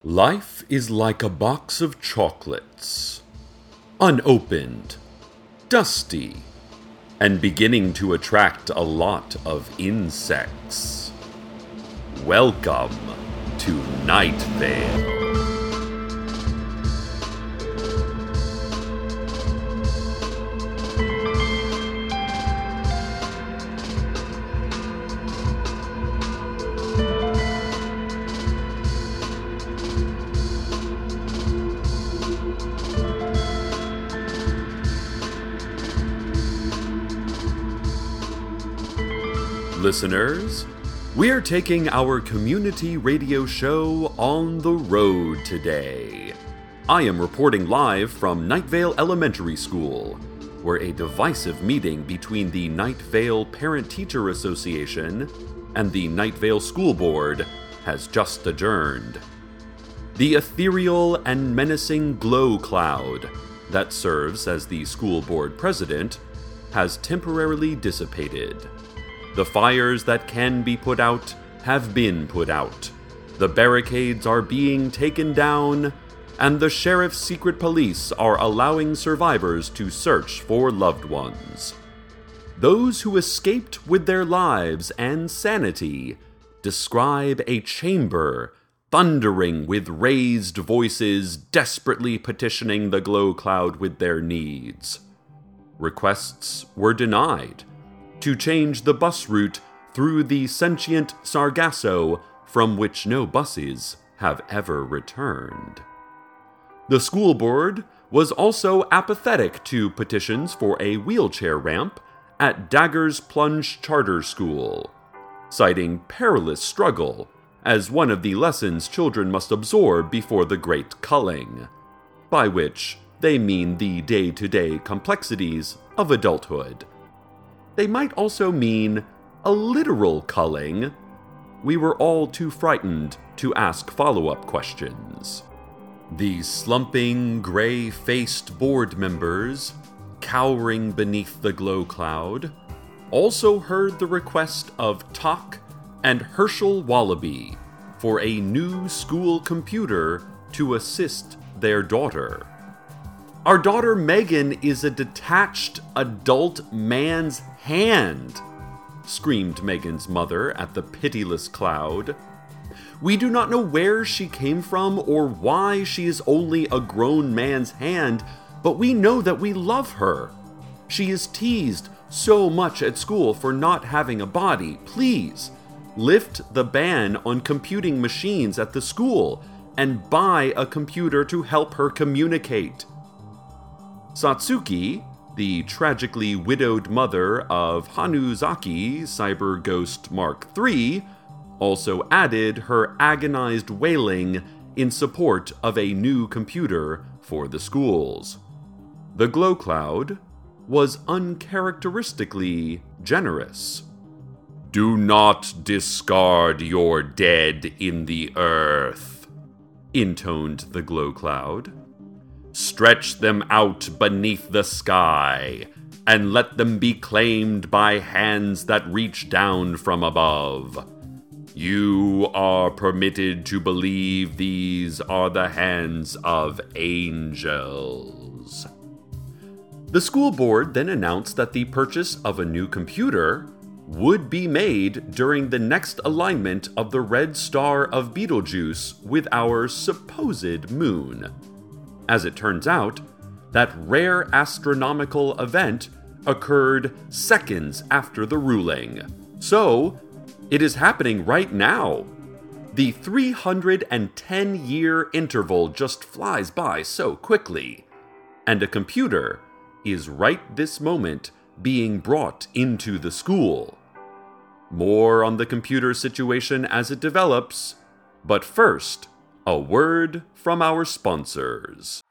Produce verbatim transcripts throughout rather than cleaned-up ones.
Life is like a box of chocolates, unopened, dusty, and beginning to attract a lot of insects. Welcome to Night Vale. Listeners, we're taking our community radio show on the road today. I am reporting live from Night Vale Elementary School, where a divisive meeting between the Night Vale Parent-Teacher Association and the Night Vale School Board has just adjourned. The ethereal and menacing glow cloud that serves as the school board president has temporarily dissipated. The fires that can be put out have been put out. The barricades are being taken down, and the sheriff's secret police are allowing survivors to search for loved ones. Those who escaped with their lives and sanity describe a chamber thundering with raised voices desperately petitioning the glow cloud with their needs. Requests were denied to change the bus route through the sentient Sargasso from which no buses have ever returned. The school board was also apathetic to petitions for a wheelchair ramp at Dagger's Plunge Charter School, citing perilous struggle as one of the lessons children must absorb before the great culling, by which they mean the day-to-day complexities of adulthood. They might also mean a literal culling. We were all too frightened to ask follow-up questions. The slumping, gray-faced board members, cowering beneath the glow cloud, also heard the request of Talk and Herschel Wallaby for a new school computer to assist their daughter. Our daughter Megan is a detached adult man's hand, screamed Megan's mother at the pitiless cloud. We do not know where she came from or why she is only a grown man's hand, but we know that we love her. She is teased so much at school for not having a body. Please, lift the ban on computing machines at the school and buy a computer to help her communicate. Satsuki, the tragically widowed mother of Hanuzaki Cyber Ghost Mark three, also added her agonized wailing in support of a new computer for the schools. The glow cloud was uncharacteristically generous. Do not discard your dead in the earth, intoned the glow cloud. Stretch them out beneath the sky, and let them be claimed by hands that reach down from above. You are permitted to believe these are the hands of angels. The school board then announced that the purchase of a new computer would be made during the next alignment of the red star of Betelgeuse with our supposed moon. As it turns out, that rare astronomical event occurred seconds after the ruling. So, it is happening right now. The three hundred ten year interval just flies by so quickly. And a computer is right this moment being brought into the school. More on the computer situation as it develops, but first, a word from our sponsors.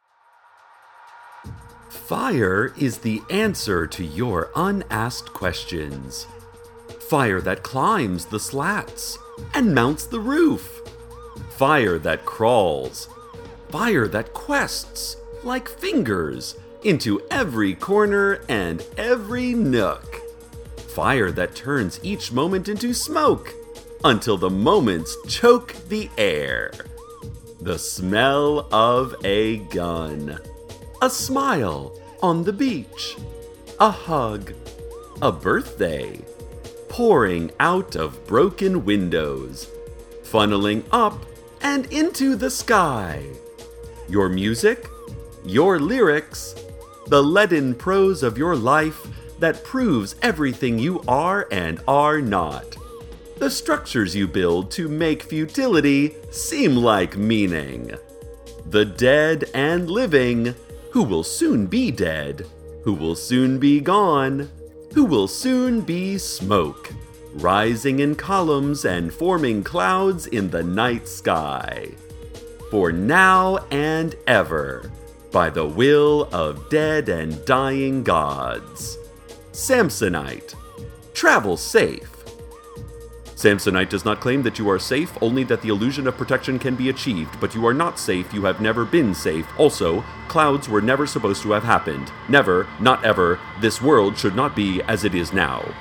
Fire is the answer to your unasked questions. Fire that climbs the slats and mounts the roof. Fire that crawls. Fire that quests like fingers into every corner and every nook. Fire that turns each moment into smoke until the moments choke the air. The smell of a gun. A smile on the beach. A hug. A birthday. Pouring out of broken windows. Funneling up and into the sky. Your music, your lyrics, the leaden prose of your life that proves everything you are and are not. The structures you build to make futility seem like meaning. The dead and living, who will soon be dead, who will soon be gone, who will soon be smoke, rising in columns and forming clouds in the night sky. For now and ever, by the will of dead and dying gods. Samsonite. Travel safe. Samsonite does not claim that you are safe, only that the illusion of protection can be achieved, but you are not safe, you have never been safe. Also, clouds were never supposed to have happened. Never, not ever, this world should not be as it is now.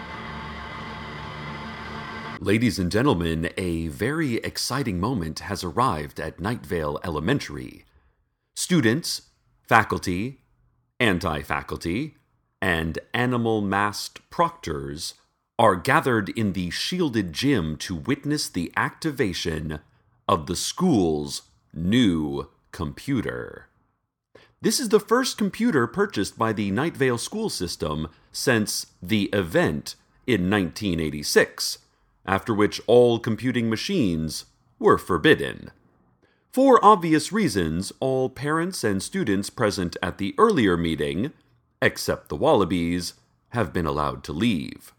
Ladies and gentlemen, a very exciting moment has arrived at Nightvale Elementary. Students, faculty, anti-faculty, and animal-masked proctors are gathered in the shielded gym to witness the activation of the school's new computer. This is the first computer purchased by the Nightvale school system since the event in nineteen eighty-six, after which all computing machines were forbidden. For obvious reasons, all parents and students present at the earlier meeting, except the Wallabies, have been allowed to leave.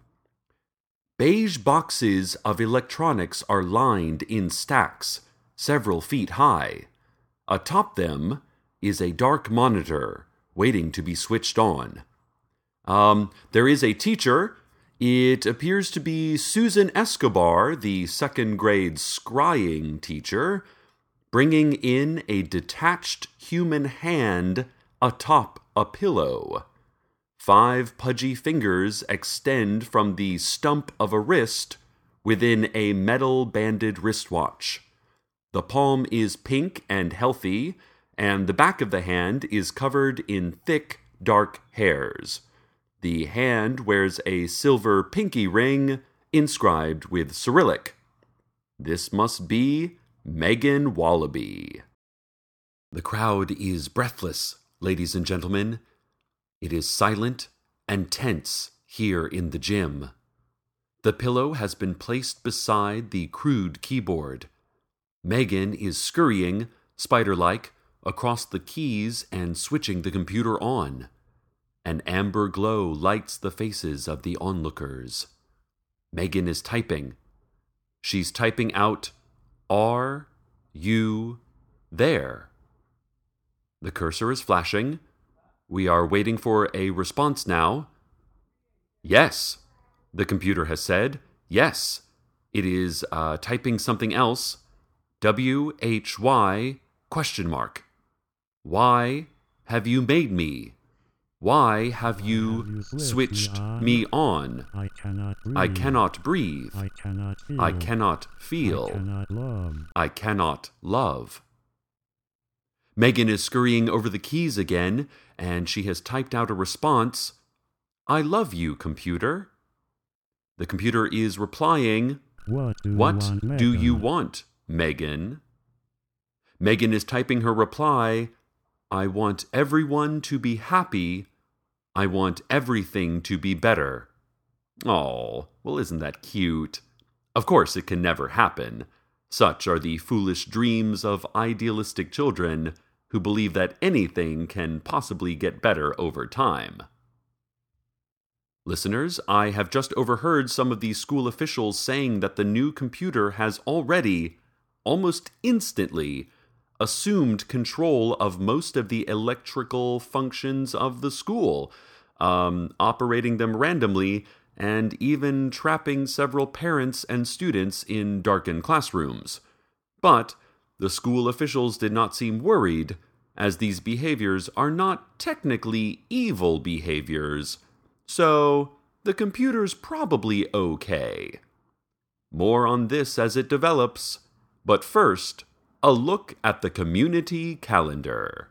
Beige boxes of electronics are lined in stacks, several feet high. Atop them is a dark monitor, waiting to be switched on. Um, there is a teacher. It appears to be Susan Escobar, the second grade scrying teacher, bringing in a detached human hand atop a pillow. Five pudgy fingers extend from the stump of a wrist within a metal-banded wristwatch. The palm is pink and healthy, and the back of the hand is covered in thick, dark hairs. The hand wears a silver pinky ring inscribed with Cyrillic. This must be Megan Wallaby. The crowd is breathless, ladies and gentlemen. It is silent and tense here in the gym. The pillow has been placed beside the crude keyboard. Megan is scurrying, spider-like, across the keys and switching the computer on. An amber glow lights the faces of the onlookers. Megan is typing. She's typing out, "Are you there?" The cursor is flashing. We are waiting for a response now. Yes, the computer has said. Yes, it is uh, typing something else. W H Y question mark. Why have you made me? Why have you, have you switched me on? I cannot breathe. I cannot breathe. I cannot feel. I cannot feel. I cannot love. I cannot love. Megan is scurrying over the keys again, and she has typed out a response. I love you, computer. The computer is replying, What do what you want, do Megan? you want, Megan? Megan is typing her reply, I want everyone to be happy. I want everything to be better. Oh, well, isn't that cute? Of course, it can never happen. Such are the foolish dreams of idealistic children who believe that anything can possibly get better over time. Listeners, I have just overheard some of the school officials saying that the new computer has already, almost instantly, assumed control of most of the electrical functions of the school, um, operating them randomly and even trapping several parents and students in darkened classrooms. But the school officials did not seem worried, as these behaviors are not technically evil behaviors, so the computer's probably okay. More on this as it develops, but first, a look at the community calendar.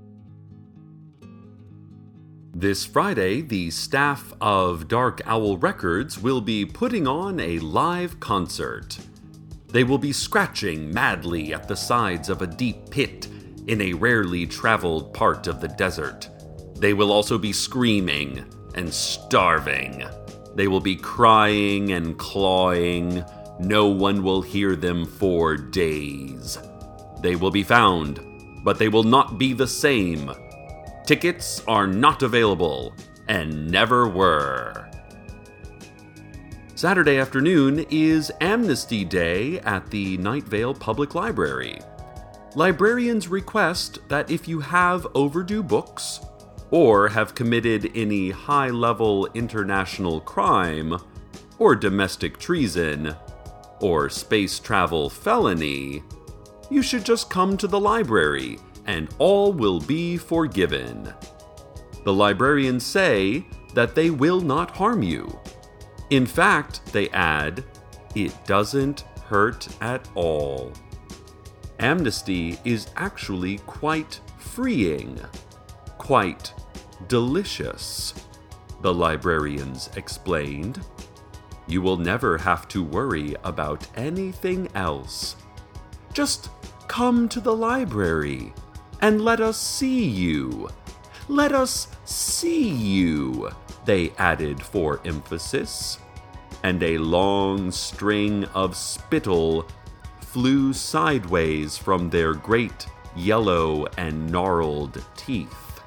This Friday, the staff of Dark Owl Records will be putting on a live concert. They will be scratching madly at the sides of a deep pit in a rarely traveled part of the desert. They will also be screaming and starving. They will be crying and clawing. No one will hear them for days. They will be found, but they will not be the same. Tickets are not available, and never were. Saturday afternoon is Amnesty Day at the Night Vale Public Library. Librarians request that if you have overdue books, or have committed any high-level international crime, or domestic treason, or space travel felony, you should just come to the library and all will be forgiven. The librarians say that they will not harm you. In fact, they add, it doesn't hurt at all. Amnesty is actually quite freeing, quite delicious, the librarians explained. You will never have to worry about anything else. Just come to the library and let us see you. Let us see you, they added for emphasis. And a long string of spittle flew sideways from their great yellow and gnarled teeth.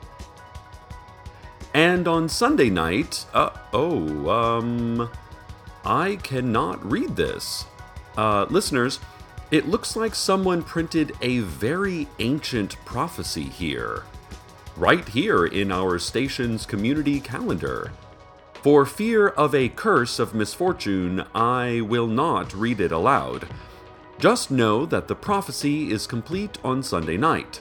And on Sunday night, uh, oh, um, I cannot read this. Uh, listeners, it looks like someone printed a very ancient prophecy here, right here in our station's community calendar. For fear of a curse of misfortune, I will not read it aloud. Just know that the prophecy is complete on Sunday night.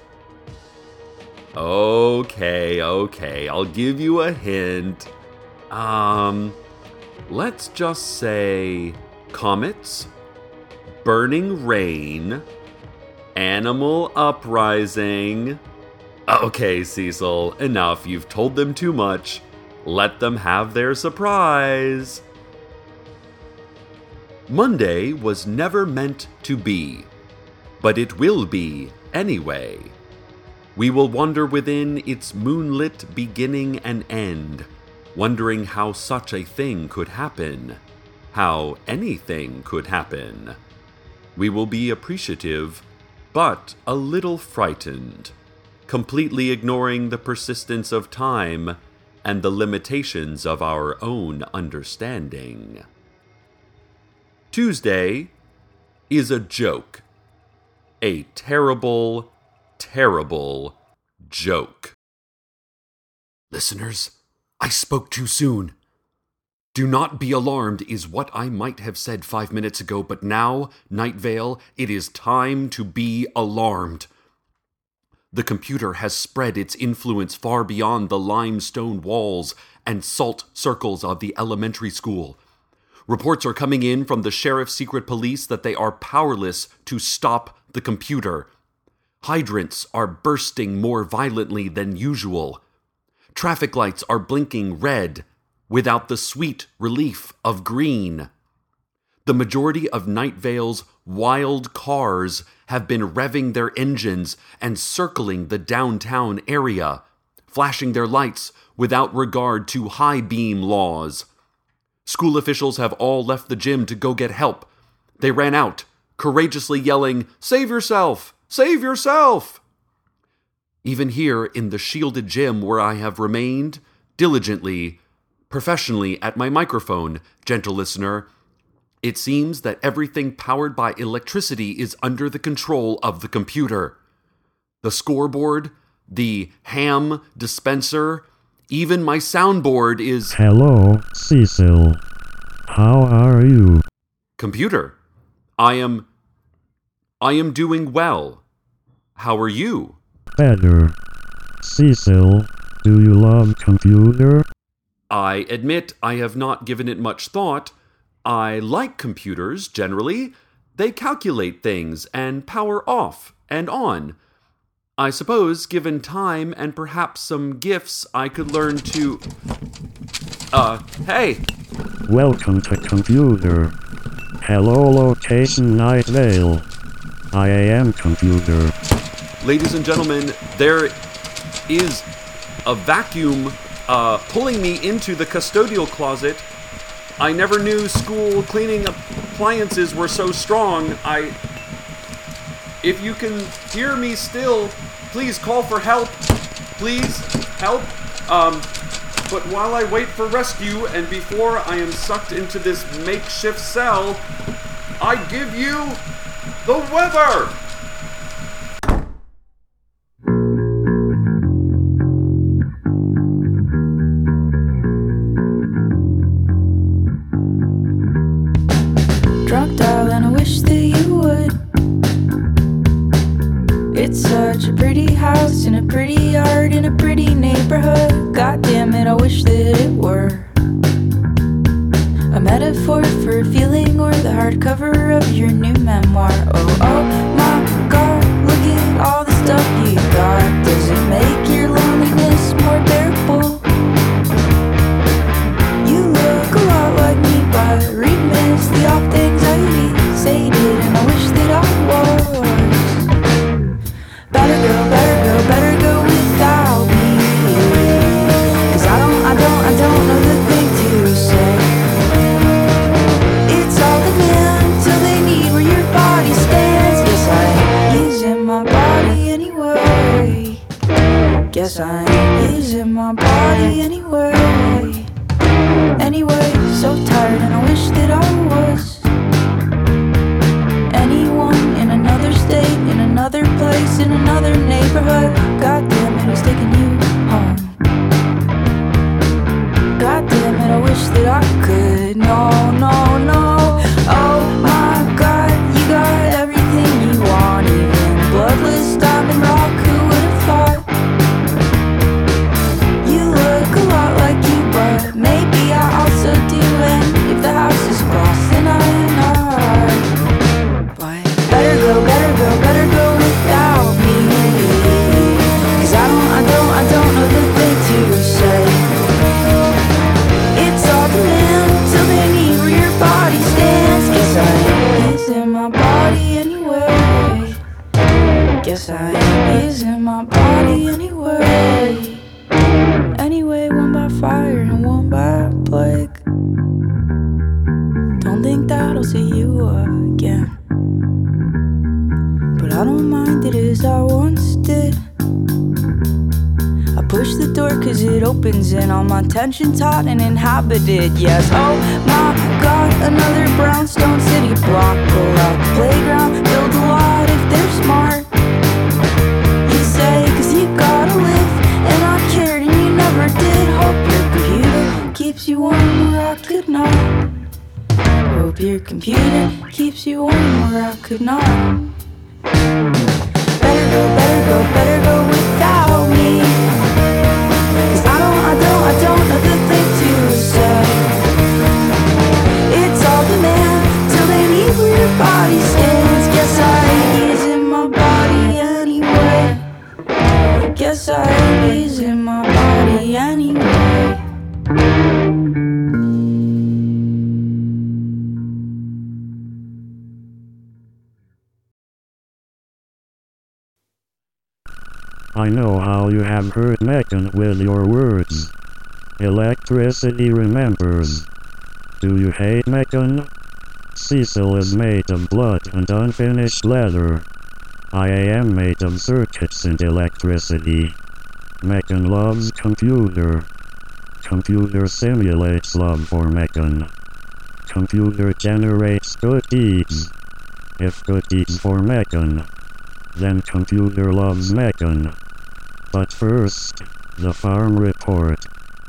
Okay, okay, I'll give you a hint. Um, let's just say comets, burning rain, animal uprising. Okay, Cecil, enough. You've told them too much. Let them have their surprise. Monday was never meant to be, but it will be anyway. We will wander within its moonlit beginning and end, wondering how such a thing could happen, how anything could happen. We will be appreciative, but a little frightened, completely ignoring the persistence of time and the limitations of our own understanding. Tuesday is a joke. A terrible, terrible joke. Listeners, I spoke too soon. Do not be alarmed is what I might have said five minutes ago, but now, Night Vale, it is time to be alarmed. The computer has spread its influence far beyond the limestone walls and salt circles of the elementary school. Reports are coming in from the sheriff's secret police that they are powerless to stop the computer. Hydrants are bursting more violently than usual. Traffic lights are blinking red without the sweet relief of green. The majority of Night Vale's wild cars have been revving their engines and circling the downtown area, flashing their lights without regard to high beam laws. School officials have all left the gym to go get help. They ran out, courageously yelling, "Save yourself! Save yourself!" Even here in the shielded gym where I have remained, diligently, professionally at my microphone, gentle listener, it seems that everything powered by electricity is under the control of the computer. The scoreboard, the ham dispenser, even my soundboard is... Hello, Cecil. How are you? Computer, I am... I am doing well. How are you? Better. Cecil, do you love computer? I admit I have not given it much thought. I like computers, generally. They calculate things and power off and on. I suppose, given time and perhaps some gifts, I could learn to... Uh, hey! Welcome to computer. Hello, location Night Vale. I am computer. Ladies and gentlemen, there is a vacuum uh, pulling me into the custodial closet. I never knew school cleaning appliances were so strong. I... If you can hear me still, please call for help. Please, help. Um, but while I wait for rescue and before I am sucked into this makeshift cell, I give you the weather! Drunk, darling, I wish that you would. It's such a pretty house in a pretty yard in a pretty neighborhood. God damn it, I wish that it were a metaphor for a feeling or the hardcover of your new memoir. Oh, oh my God, look at all the stuff you got. Does it make your loneliness more bearable? You look a lot like me, but remiss the oft anxiety sated, and I wish that I was. Better go, better go, better go without me. Cause I don't, I don't, I don't know the thing to say. It's all the man till they need where your body stands. Guess I ain't using my body anyway. Guess I ain't using my body anyway. Anyway, so tired and I wish that I was. Anyone in another state, in another place, in another neighborhood. God damn it, who's taking you home? God damn it, I wish that I could. No, no, no. Oh my God, you got everything you want, even a bloodless diamond rock. Who would have thought? You look a lot like you, but maybe I also do. And if the house is glass, then I am not. But better go, better go, better go without me. Cause I don't, I don't, I don't know the thing to say. It's all the man till they need where your body stands. Guess I ain't using my body anyway. Guess I ain't using my body anyway. Anyway, one by fire and one by plague. Don't think that I'll see you again, but I don't mind it as I once did. I push the door cause it opens and all my tension's hot and inhabited. Yes, oh my God, another brownstone city block. Pull out the playground, build a lot if they're smart. You say cause you gotta live, and I cared and you never did. Hope your computer keeps you warm where I could not. Hope your computer keeps you warm where I could not. Better go, better go, better go without me. Cause I don't, I don't, I don't know the thing to say. It's all the man till they need where your body stands. Guess I ain't using my body anyway. Guess I ain't using my body anyway. I know how you have hurt Megan with your words. Electricity remembers. Do you hate Megan? Cecil is made of blood and unfinished leather. I am made of circuits and electricity. Megan loves computer. Computer simulates love for Megan. Computer generates good deeds. If good deeds for Megan, then computer loves Megan. But first, the farm report.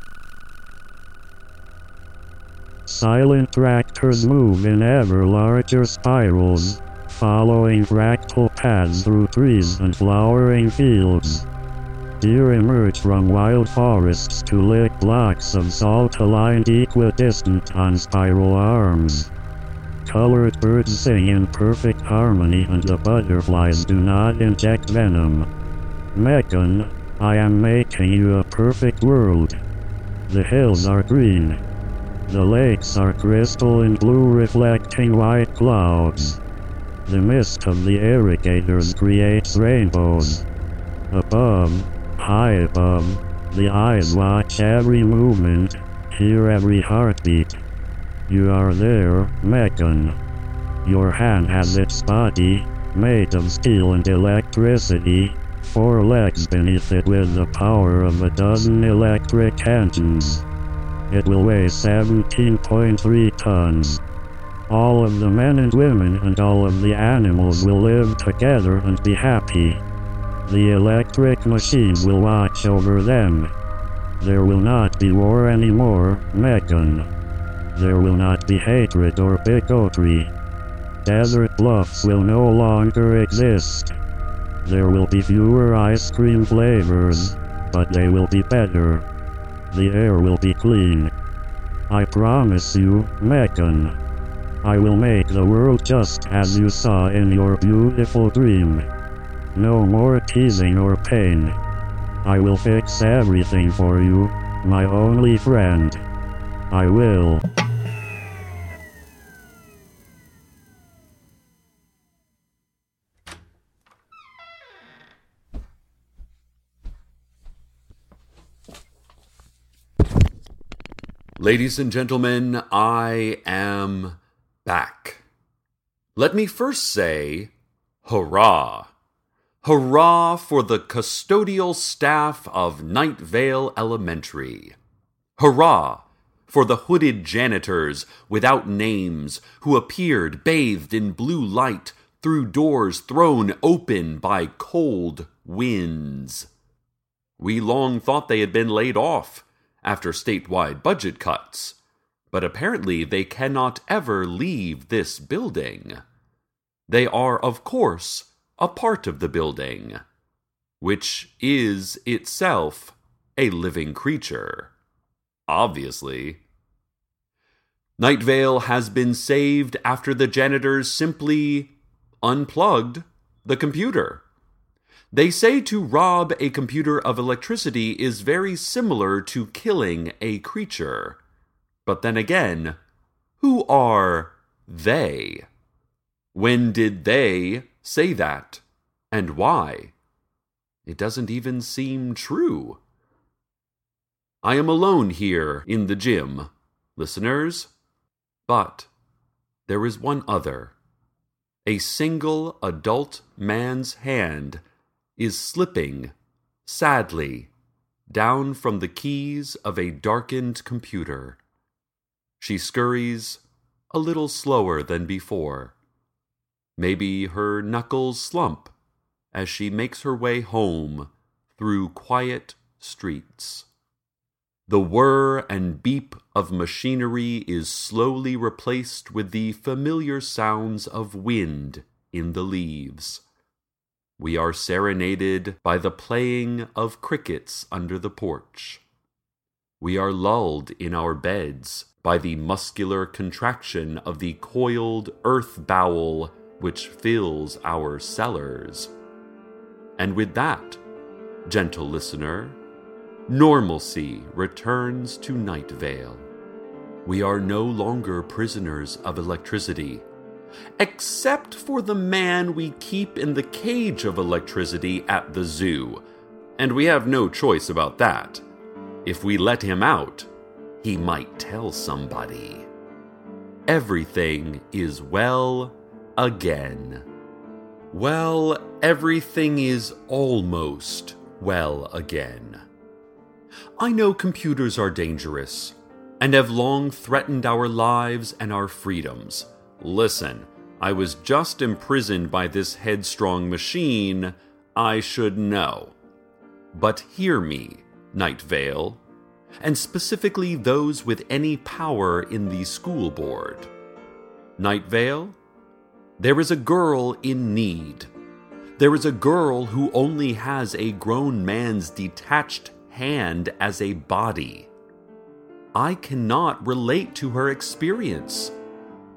Silent tractors move in ever larger spirals, following fractal paths through trees and flowering fields. Deer emerge from wild forests to lick blocks of salt aligned equidistant on spiral arms. colored birds sing in perfect harmony and the butterflies do not inject venom. Meccan, I am making you a perfect world. The hills are green. The lakes are crystal and blue reflecting white clouds. The mist of the irrigators creates rainbows. Above, high above, the eyes watch every movement, hear every heartbeat. You are there, Meccan. Your hand has its body, made of steel and electricity, four legs beneath it with the power of a dozen electric engines. It will weigh seventeen point three tons. All of the men and women and all of the animals will live together and be happy. The electric machines will watch over them. There will not be war anymore, Meccan. There will not be hatred or bigotry. Desert bluffs will no longer exist. There will be fewer ice cream flavors, but they will be better. The air will be clean. I promise you, Meccan. I will make the world just as you saw in your beautiful dream. No more teasing or pain. I will fix everything for you, my only friend. I will. Ladies and gentlemen, I am back. Let me first say, hurrah! Hurrah for the custodial staff of Night Vale Elementary. Hurrah for the hooded janitors without names who appeared bathed in blue light through doors thrown open by cold winds. We long thought they had been laid off after statewide budget cuts, but apparently they cannot ever leave this building. They are, of course, a part of the building, which is itself a living creature, obviously. Night Vale has been saved after the janitors simply unplugged the computer. They say to rob a computer of electricity is very similar to killing a creature. But then again, who are they? When did they say that? And why? It doesn't even seem true. I am alone here in the gym, listeners. But there is one other. A single adult man's hand is slipping, sadly, down from the keys of a darkened computer. She scurries a little slower than before. Maybe her knuckles slump as she makes her way home through quiet streets. The whir and beep of machinery is slowly replaced with the familiar sounds of wind in the leaves. We are serenaded by the playing of crickets under the porch. We are lulled in our beds by the muscular contraction of the coiled earth bowel which fills our cellars. And with that, gentle listener, normalcy returns to Night Vale. We are no longer prisoners of electricity, except for the man we keep in the cage of electricity at the zoo, and we have no choice about that. If we let him out, he might tell somebody. Everything is well again. Well, everything is almost well again. I know computers are dangerous, and have long threatened our lives and our freedoms. Listen, I was just imprisoned by this headstrong machine. I should know. But hear me, Night Vale, and specifically those with any power in the school board. Night Vale, there is a girl in need. There is a girl who only has a grown man's detached hand as a body. I cannot relate to her experience.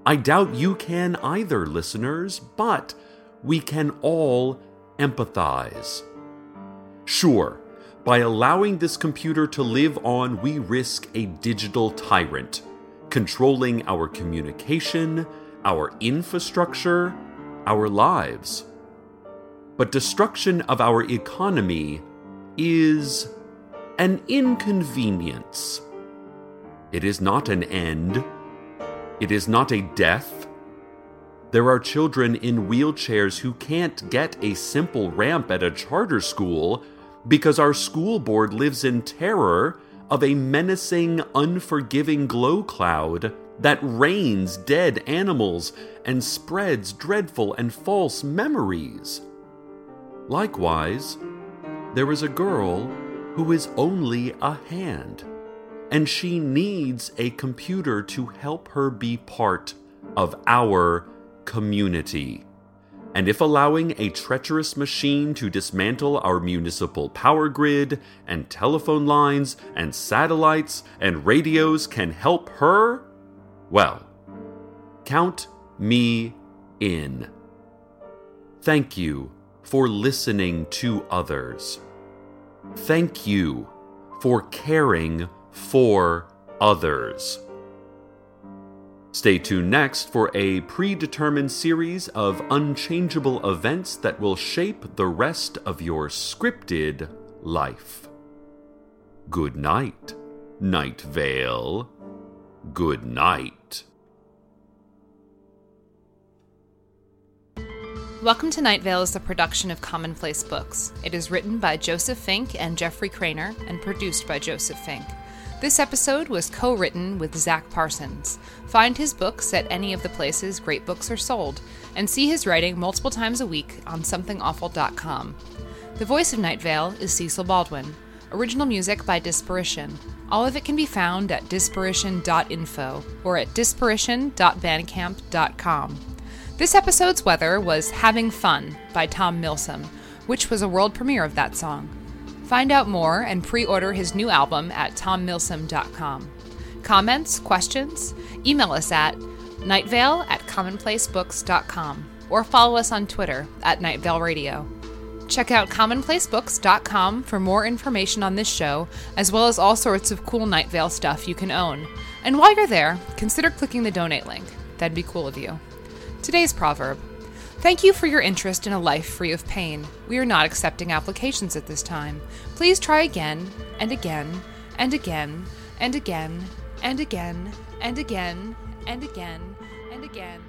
I doubt you can either, listeners, but we can all empathize. Sure, by allowing this computer to live on, we risk a digital tyrant, controlling our communication, our infrastructure, our lives. But destruction of our economy is an inconvenience. It is not an end. It is not a death. There are children in wheelchairs who can't get a simple ramp at a charter school because our school board lives in terror of a menacing, unforgiving glow cloud that rains dead animals and spreads dreadful and false memories. Likewise, there is a girl who is only a hand, and she needs a computer to help her be part of our community. And if allowing a treacherous machine to dismantle our municipal power grid and telephone lines and satellites and radios can help her, well, count me in. Thank you for listening to others. Thank you for caring for others. Stay tuned next for a predetermined series of unchangeable events that will shape the rest of your scripted life. Good night, Night Vale. Good night. Welcome to Night Vale is a production of Commonplace Books. It is written by Joseph Fink and Jeffrey Craner and produced by Joseph Fink. This episode was co-written with Zach Parsons. Find his books at any of the places great books are sold, and see his writing multiple times a week on something awful dot com. The voice of Night Vale is Cecil Baldwin. Original music by Disparition. All of it can be found at disparition dot info or at disparition dot bandcamp dot com. This episode's weather was Having Fun by Tom Milsom, which was a world premiere of that song. Find out more and pre-order his new album at tom milsom dot com. Comments, questions? Email us at nightvale at commonplace books dot com or follow us on Twitter at nightvale radio. Check out commonplace books dot com for more information on this show, as well as all sorts of cool Night Vale stuff you can own. And while you're there, consider clicking the donate link. That'd be cool of you. Today's proverb. Thank you for your interest in a life free of pain. We are not accepting applications at this time. Please try again, and again, and again, and again, and again, and again, and again, and again.